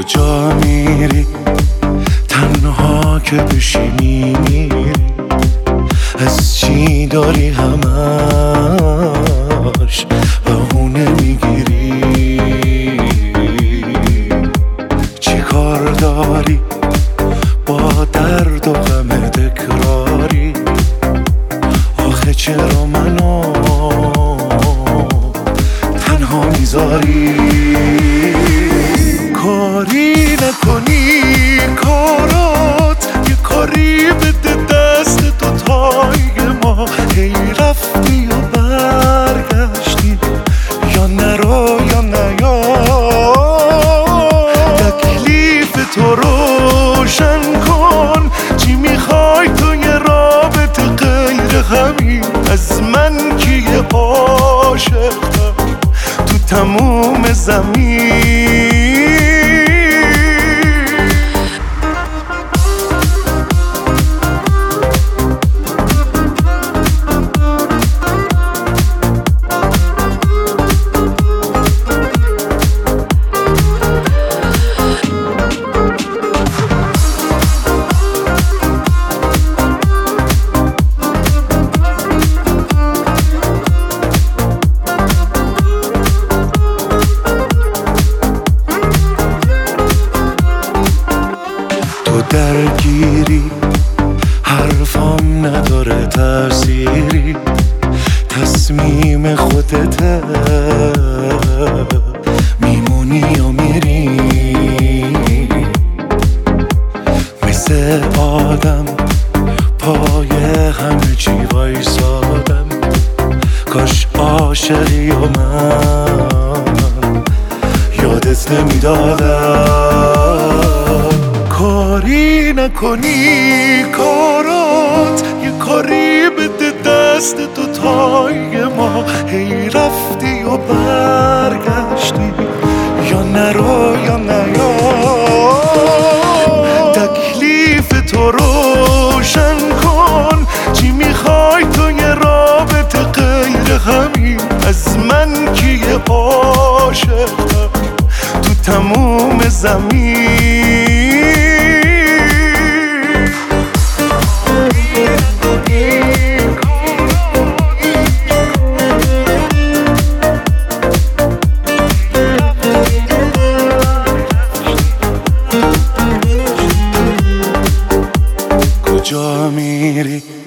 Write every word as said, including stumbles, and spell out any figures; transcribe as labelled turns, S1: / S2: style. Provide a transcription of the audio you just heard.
S1: کجا میری تنها که بشی میمیری؟ از چی داری همش بهونه میگیری؟ چی کار داری با درد و غم تکراری؟ آخه چرا منو تنها میذاری؟ کاری نکنی کارات یه کاری بده دست تو تای ما. هی رفتی و برگشتی یا نرو یا نیا. تکلیف تو روشن کن، چی میخوای تو یه رابطه غیر همین؟ از من کیه عاشق‌تر تو تموم زمین؟ تو درگیری حرفام نداره تأثیری، تصمیم خودته میمونی یا میری؟ مثل آدم پای همه چی وایسادم، کاش عاشقی و من یادت نمیدادم. کاری نکنی کارات یه کاری بده دست تو تای ما. هی رفتی و برگشتی یا نرو یا نیا. تکلیف تو روشن کن، چی میخوای تو یه رابطه غیر همین؟ از من کیه عاشق‌تر تو تموم زمین؟ کجا میری